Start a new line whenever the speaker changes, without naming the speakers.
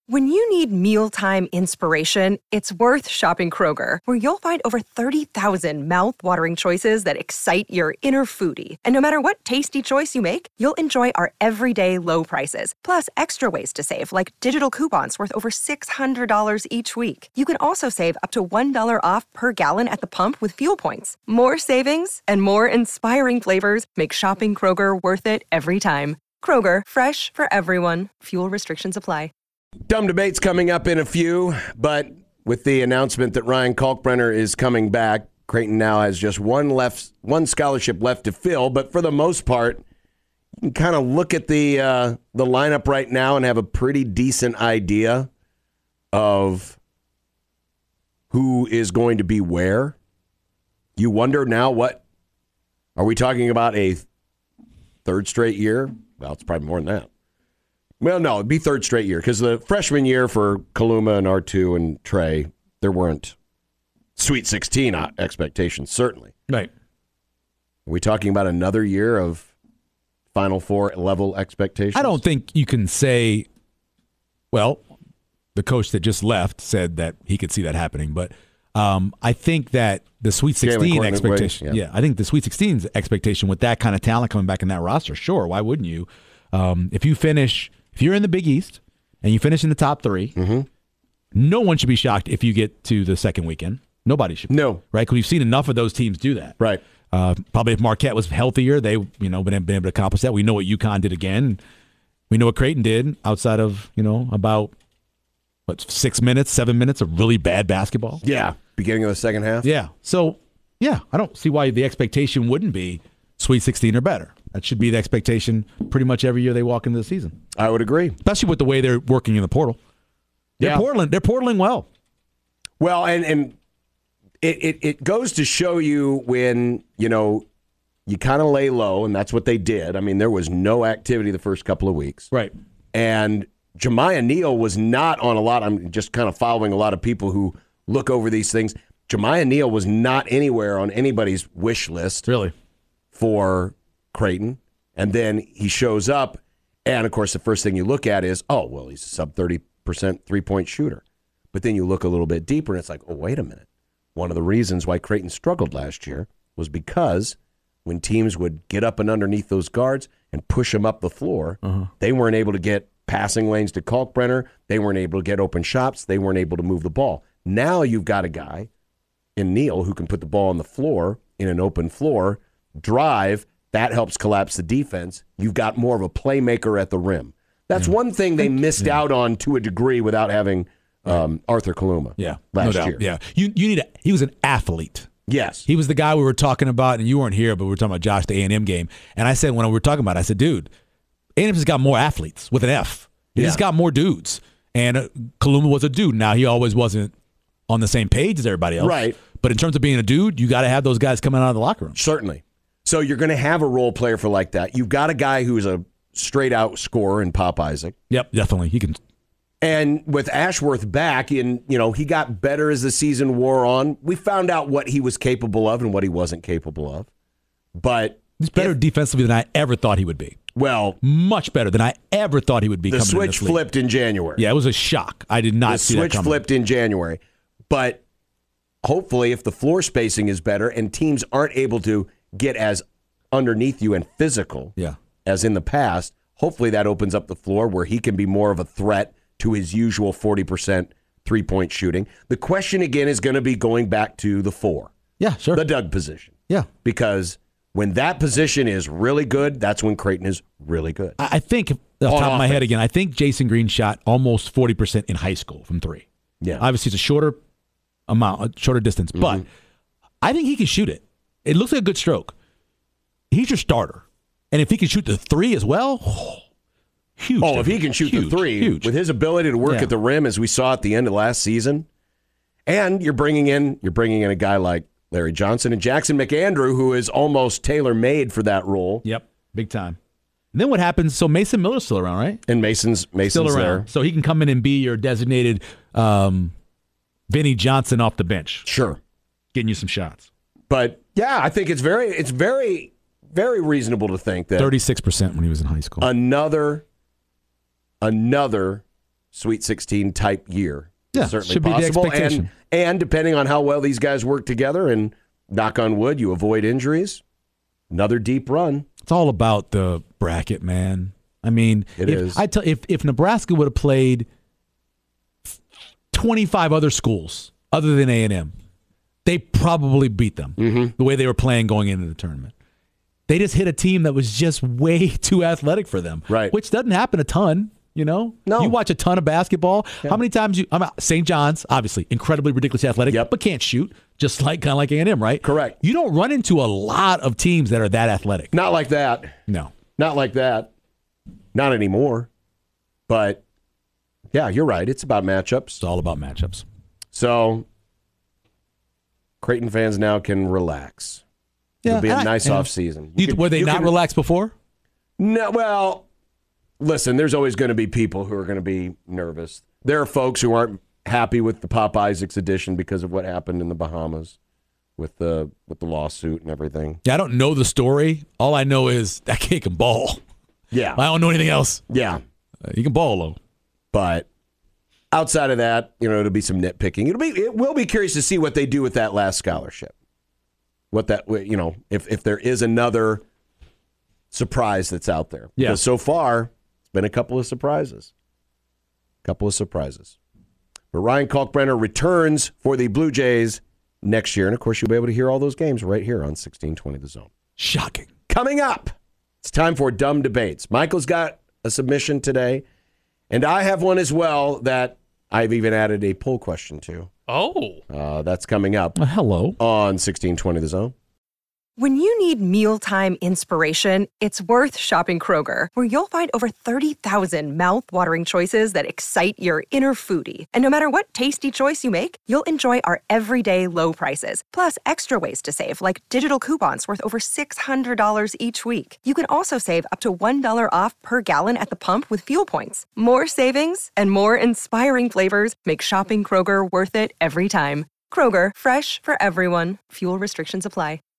When you need mealtime inspiration, it's worth shopping Kroger, where you'll find over 30,000 mouth-watering choices that excite your inner foodie. And no matter what tasty choice you make, you'll enjoy our everyday low prices, plus extra ways to save, like digital coupons worth over $600 each week. You can also save up to $1 off per gallon at the pump with fuel points. More savings and more inspiring flavors make shopping Kroger worth it every time. Kroger, fresh for everyone. Fuel restrictions apply.
Dumb debate's coming up in a few, but with the announcement that Ryan Kalkbrenner is coming back, Creighton now has just one scholarship left to fill. But for the most part, you can kind of look at the lineup right now and have a pretty decent idea of who is going to be where. You wonder now, what are we talking about? A third straight year? Well, it's probably more than that. Well, no, it'd be third straight year because the freshman year for Kaluma and R2 and Trey, there weren't Sweet 16 expectations, certainly.
Right.
Are we talking about another year of Final Four level expectations?
I don't think you can say, well, the coach that just left said that he could see that happening, but I think that the Sweet 16 expectation, I think the Sweet 16's expectation with that kind of talent coming back in that roster, sure, why wouldn't you? If you're in the Big East and you finish in the top three, no one should be shocked if you get to the second weekend. Nobody should be.
No.
Right? Because we've seen enough of those teams do that.
Right.
Probably if Marquette was healthier, they been able to accomplish that. We know what UConn did again. We know what Creighton did outside of, about 7 minutes of really bad basketball.
Yeah. Beginning of the second half.
Yeah. So, I don't see why the expectation wouldn't be Sweet 16 or better. That should be the expectation pretty much every year they walk into the season.
I would agree.
Especially with the way they're working in the portal. They're portaling well.
Well, and it goes to show you when, you kind of lay low, and that's what they did. I mean, there was no activity the first couple of weeks.
Right.
And Jemiah Neal was not on a lot. I'm just kind of following a lot of people who look over these things. Jemiah Neal was not anywhere on anybody's wish list.
Really?
For Creighton, and then he shows up, and of course the first thing you look at is, he's a sub 30% 3-point shooter. But then you look a little bit deeper, and it's like, wait a minute. One of the reasons why Creighton struggled last year was because when teams would get up and underneath those guards and push them up the floor, they weren't able to get passing lanes to Kalkbrenner. They weren't able to get open shots. They weren't able to move the ball. Now you've got a guy in Neal who can put the ball on the floor in an open floor, drive. That helps collapse the defense. You've got more of a playmaker at the rim. That's one thing they missed out on to a degree without having Arthur Kaluma. Last year.
Yeah, he was an athlete.
Yes,
he was the guy we wwere talking about, and you weren't here, but we were talking about Josh, the A&M game. And I said when we were talking about it, I said, dude, A&M's got more athletes with an F. He's got more dudes, and Kaluma was a dude. Now he always wasn't on the same page as everybody else,
right?
But in terms of being a dude, you got to have those guys coming out of the locker room.
Certainly. So you're going to have a role player for like that. You've got a guy who's a straight-out scorer in Pop Isaac.
Yep, definitely. He can.
And with Ashworth back, he got better as the season wore on. We found out what he was capable of and what he wasn't capable of. But
he's better defensively than I ever thought he would be.
Well,
much better than I ever thought he would be.
The switch flipped in January.
Yeah, it was a shock. I did not see that coming.
The switch flipped in January. But hopefully, if the floor spacing is better and teams aren't able to get as underneath you and physical as in the past, hopefully that opens up the floor where he can be more of a threat to his usual 40% three-point shooting. The question again is going to be going back to the 4.
Yeah, sure.
The Doug position.
Yeah.
Because when that position is really good, that's when Creighton is really good.
I think, off the top of my head again, I think Jason Green shot almost 40% in high school from 3.
Yeah.
Obviously, it's a shorter distance, but I think he can shoot it. It looks like a good stroke. He's your starter. And if he can shoot the 3 as well, huge.
Oh, if he can shoot the 3, with his ability to work at the rim, as we saw at the end of last season, and you're bringing in a guy like Larry Johnson and Jackson McAndrew, who is almost tailor-made for that role.
Yep, big time. And then what happens? So Mason Miller's still around, right?
And Mason's
still around.
there.
So he can come in and be your designated Vinny Johnson off the bench.
Sure.
Getting you some shots.
But, yeah, I think it's very, very reasonable to think that
36% when he was in high school.
Another Sweet 16 type year.
Yeah,
Certainly
should
possible.
Be the expectation.
And depending on how well these guys work together and knock on wood, you avoid injuries, another deep run.
It's all about the bracket, man. I mean, if Nebraska would have played 25 other schools other than A&M, they probably beat them the way they were playing going into the tournament. They just hit a team that was just way too athletic for them,
right?
Which doesn't happen a ton, you know?
No.
You watch a ton of basketball. Yeah. How many times St. John's, obviously, incredibly ridiculously athletic, but can't shoot, just like kind of like A&M, right?
Correct.
You don't run into a lot of teams that are that athletic.
Not like that.
No.
Not like that. Not anymore. But, yeah, you're right. It's about matchups.
It's all about matchups.
So, Creighton fans now can relax. It'll be a nice off season.
Were they not relaxed before?
No, well, listen, there's always going to be people who are going to be nervous. There are folks who aren't happy with the Pop Isaacs edition because of what happened in the Bahamas with the lawsuit and everything.
Yeah, I don't know the story. All I know is that kid can ball.
Yeah.
I don't know anything else.
Yeah.
He can ball, though.
But outside of that, it'll be some nitpicking. It will be curious to see what they do with that last scholarship. What that, if there is another surprise that's out there.
Yeah.
Because so far, it's been a couple of surprises. But Ryan Kalkbrenner returns for the Blue Jays next year. And, of course, you'll be able to hear all those games right here on 1620 The Zone.
Shocking.
Coming up, it's time for Dumb Debates. Michael's got a submission today, and I have one as well that I've even added a poll question to.
Oh.
That's coming up.
Hello.
On 1620 The Zone.
When you need mealtime inspiration, it's worth shopping Kroger, where you'll find over 30,000 mouth-watering choices that excite your inner foodie. And no matter what tasty choice you make, you'll enjoy our everyday low prices, plus extra ways to save, like digital coupons worth over $600 each week. You can also save up to $1 off per gallon at the pump with fuel points. More savings and more inspiring flavors make shopping Kroger worth it every time. Kroger, fresh for everyone. Fuel restrictions apply.